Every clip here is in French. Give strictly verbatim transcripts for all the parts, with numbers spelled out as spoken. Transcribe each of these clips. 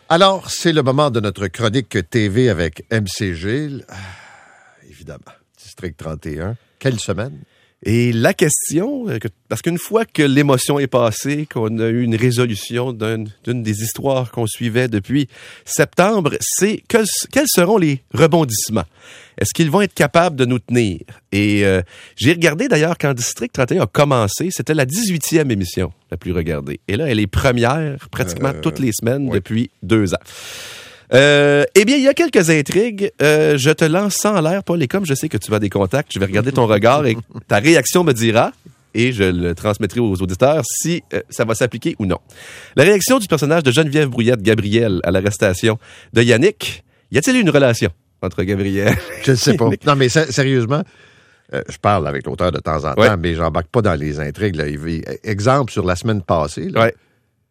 Alors, c'est le moment de notre chronique T V avec M C G. Ah, évidemment, District trente et un. Quelle semaine? Et la question, parce qu'une fois que l'émotion est passée, qu'on a eu une résolution d'une, d'une des histoires qu'on suivait depuis septembre, c'est que, quels seront les rebondissements? Est-ce qu'ils vont être capables de nous tenir? Et euh, j'ai regardé d'ailleurs quand District trente et un a commencé, c'était la dix-huitième émission la plus regardée. Et là, elle est première pratiquement euh, toutes les semaines oui. depuis deux ans. Euh, eh bien, il y a quelques intrigues. Euh, je te lance ça en l'air, Paul, et comme je sais que tu as des contacts, je vais regarder ton regard et ta réaction me dira, et je le transmettrai aux auditeurs, si euh, ça va s'appliquer ou non. La réaction du personnage de Geneviève Brouillette, Gabrielle, à l'arrestation de Yannick. Y a-t-il eu une relation entre Gabrielle? Je ne sais pas. Non, mais sérieusement, euh, je parle avec l'auteur de temps en temps, ouais. mais j'embarque pas dans les intrigues. Là. Exemple, sur la semaine passée, là, ouais.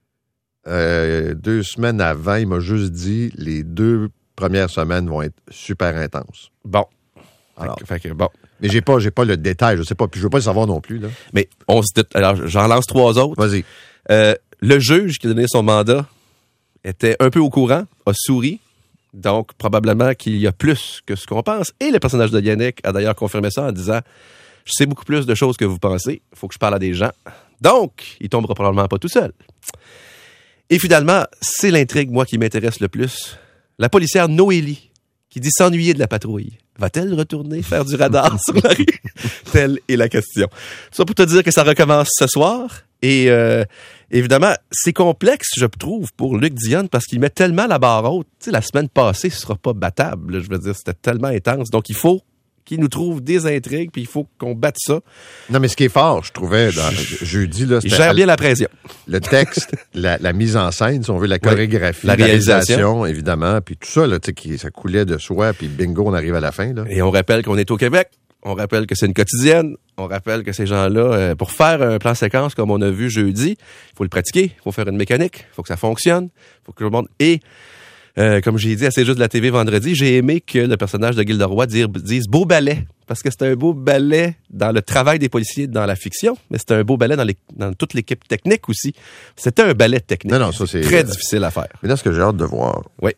Euh, deux semaines avant, il m'a juste dit les deux premières semaines vont être super intenses. Bon. Alors, fait que, bon. Mais j'ai pas, j'ai pas le détail, je sais pas, puis je veux pas le savoir non plus. Là. Mais on se dit, alors j'en lance trois autres. Vas-y. Euh, le juge qui a donné son mandat était un peu au courant, a souri, donc probablement qu'il y a plus que ce qu'on pense. Et le personnage de Yannick a d'ailleurs confirmé ça en disant « Je sais beaucoup plus de choses que vous pensez, il faut que je parle à des gens. » Donc, il tombera probablement pas tout seul. Et finalement, c'est l'intrigue, moi, qui m'intéresse le plus. La policière Noélie, qui dit s'ennuyer de la patrouille. Va-t-elle retourner faire du radar sur la rue? Telle est la question. Ça pour te dire que ça recommence ce soir. Et euh, évidemment, c'est complexe, je trouve, pour Luc Dionne, parce qu'il met tellement la barre haute. Tu sais, la semaine passée, ce sera pas battable. Je veux dire, c'était tellement intense. Donc, il faut qu'il nous trouve des intrigues, puis il faut qu'on batte ça. Non, mais ce qui est fort, je trouvais, dans, je, jeudi, là, c'était... Il gère bien la pression. Le texte, la, la mise en scène, si on veut, la chorégraphie, oui, la, réalisation. la réalisation, évidemment, puis tout ça, là, tu sais, qui, ça coulait de soi, puis bingo, on arrive à la fin, là. Et on rappelle qu'on est au Québec, on rappelle que c'est une quotidienne, on rappelle que ces gens-là, euh, pour faire un plan séquence comme on a vu jeudi, il faut le pratiquer, il faut faire une mécanique, il faut que ça fonctionne, il faut que tout le monde... Et... Euh, comme j'ai dit à C'est juste de la T V vendredi, j'ai aimé que le personnage de Gilderoy dise, dise beau ballet, parce que c'est un beau ballet dans le travail des policiers dans la fiction, mais c'est un beau ballet dans, les, dans toute l'équipe technique aussi. C'était un ballet technique. Non, non, ça, c'est très euh, difficile à faire. Mais là, ce que j'ai hâte de voir. Oui.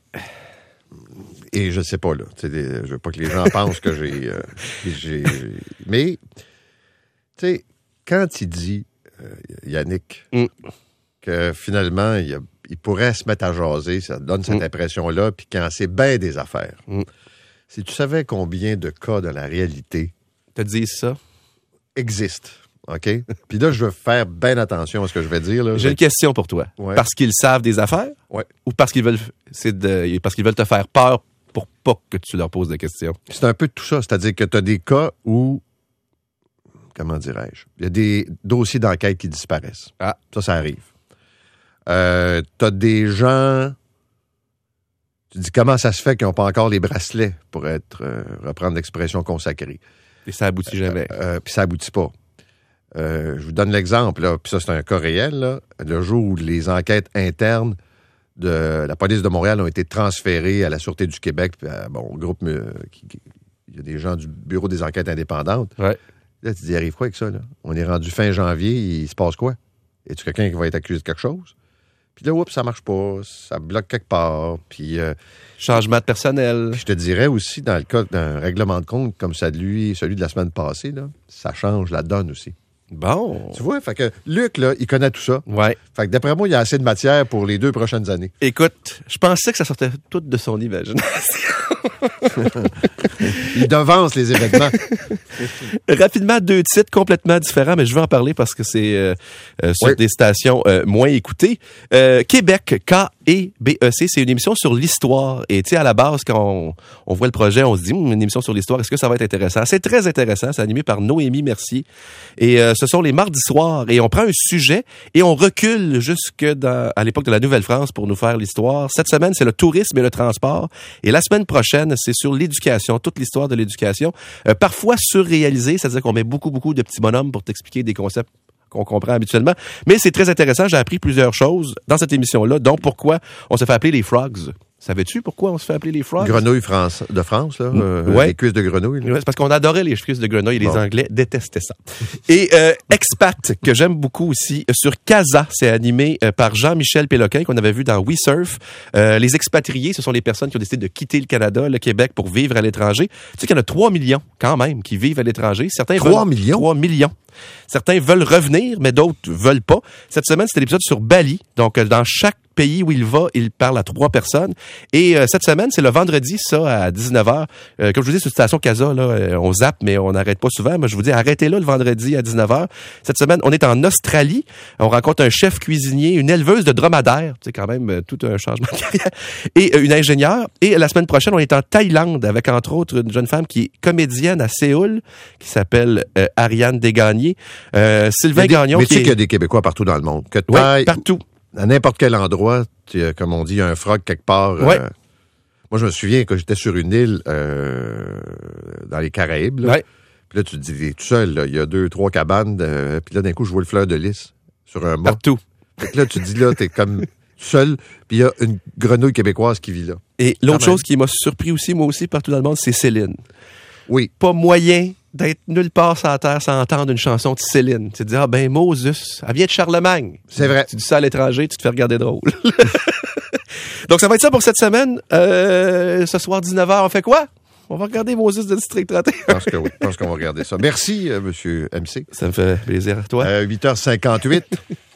Et je sais pas, là. Des, je veux pas que les gens pensent que j'ai, euh, j'ai, j'ai. Mais, tu sais, quand il dit, euh, Yannick, mm. que finalement, il y a il pourrait se mettre à jaser, ça donne cette mmh. impression-là, puis quand c'est bien des affaires. Mmh. Si tu savais combien de cas dans la réalité... Te disent ça? ...existent, OK? Puis là, je veux faire bien attention à ce que je vais dire. Là. J'ai une question pour toi. Ouais. Parce qu'ils savent des affaires? Ouais. Ou parce qu'ils veulent c'est de, parce qu'ils veulent te faire peur pour pas que tu leur poses des questions? C'est un peu tout ça. C'est-à-dire que tu as des cas où... Comment dirais-je? Il y a des dossiers d'enquête qui disparaissent. Ah. Ça, ça arrive. Euh, t'as des gens, tu dis comment ça se fait qu'ils n'ont pas encore les bracelets pour être, euh, reprendre l'expression consacrée. Et ça aboutit jamais. Euh, euh, Puis ça aboutit pas. Euh, je vous donne l'exemple, là, puis ça c'est un cas réel, là, le jour où les enquêtes internes de la police de Montréal ont été transférées à la Sûreté du Québec, puis à, bon, au groupe, euh, qui, qui, il y a des gens du Bureau des enquêtes indépendantes. Ouais. Là, tu te dis, il arrive quoi avec ça, là? On est rendu fin janvier, il se passe quoi? Y a-tu quelqu'un qui va être accusé de quelque chose? Puis là, oups, ça marche pas, ça bloque quelque part, puis... Euh, Changement de personnel. Je te dirais aussi, dans le cas d'un règlement de compte comme ça de lui, celui de la semaine passée, là, ça change la donne aussi. Bon. Tu vois, fait que Luc, là, il connaît tout ça. Ouais. Fait que d'après moi, il y a assez de matière pour les deux prochaines années. Écoute, je pensais que ça sortait tout de son imagination. Il devance les événements. Rapidement, deux titres complètement différents, mais je vais en parler parce que c'est euh, euh, sur oui. des stations euh, moins écoutées. Euh, Québec, K E B E C, c'est une émission sur l'histoire. Et tu sais, à la base, quand on, on voit le projet, on se dit, une émission sur l'histoire, est-ce que ça va être intéressant? C'est très intéressant. C'est animé par Noémie Mercier. Et euh, ce sont les mardis soirs. Et on prend un sujet et on recule jusque dans, à l'époque de la Nouvelle-France pour nous faire l'histoire. Cette semaine, c'est le tourisme et le transport. Et la semaine prochaine, c'est sur l'éducation, toute l'histoire de l'éducation. Euh, parfois surréalisée, c'est-à-dire qu'on met beaucoup, beaucoup de petits bonhommes pour t'expliquer des concepts qu'on comprend habituellement. Mais c'est très intéressant. J'ai appris plusieurs choses dans cette émission-là, dont pourquoi on se fait appeler les Frogs. Savais-tu pourquoi on se fait appeler les frogs? Grenouilles France, de France, là. Euh, ouais. Les cuisses de grenouille. Ouais, c'est parce qu'on adorait les cuisses de grenouille et les bon. Anglais détestaient ça. Et euh, Expat, que j'aime beaucoup aussi, sur Casa, c'est animé euh, par Jean-Michel Péloquin, qu'on avait vu dans We Surf. Euh, les expatriés, ce sont les personnes qui ont décidé de quitter le Canada, le Québec, pour vivre à l'étranger. Tu sais qu'il y en a trois millions, quand même, qui vivent à l'étranger. Certains trois veulent... millions? trois millions. Certains veulent revenir, mais d'autres veulent pas. Cette semaine, c'était l'épisode sur Bali. Donc, dans chaque pays où il va, il parle à trois personnes. Et euh, cette semaine, c'est le vendredi, ça, à dix-neuf heures. Euh, comme je vous dis, sur Station Casa, là, euh, on zappe, mais on n'arrête pas souvent. Mais je vous dis, arrêtez là le vendredi à dix-neuf heures. Cette semaine, on est en Australie. On rencontre un chef cuisinier, une éleveuse de dromadaires. C'est quand même euh, tout un changement de carrière. Et euh, une ingénieure. Et la semaine prochaine, on est en Thaïlande avec, entre autres, une jeune femme qui est comédienne à Séoul, qui s'appelle euh, Ariane Desgagnés. Euh, Sylvain des, Gagnon. Mais tu sais est... qu'il y a des Québécois partout dans le monde. Que Oui, taille, partout. À n'importe quel endroit, tu, comme on dit, il y a un frog quelque part. Ouais. Euh, moi, je me souviens que j'étais sur une île euh, dans les Caraïbes. Là. Ouais. Puis là, tu te dis, t'es tout seul, là. Il y a deux, trois cabanes. Euh, puis là, d'un coup, je vois le fleur de lys sur un mât. Partout. Fait que là, tu te dis, là, t'es comme seul. Puis il y a une grenouille québécoise qui vit là. Et l'autre chose qui m'a surpris aussi, moi aussi, partout dans le monde, c'est Céline. Oui. Pas moyen d'être nulle part sur la terre sans entendre une chanson de Céline. Tu te dis, ah ben Moses, elle vient de Charlemagne. C'est vrai. Tu dis ça à l'étranger, tu te fais regarder drôle. Donc ça va être ça pour cette semaine. Euh, ce soir, dix-neuf heures, on fait quoi? On va regarder Moses de District trente et un. Je pense que oui. Je pense qu'on va regarder ça. Merci, euh, monsieur M C. Ça me fait plaisir à toi. Euh, huit heures cinquante-huit.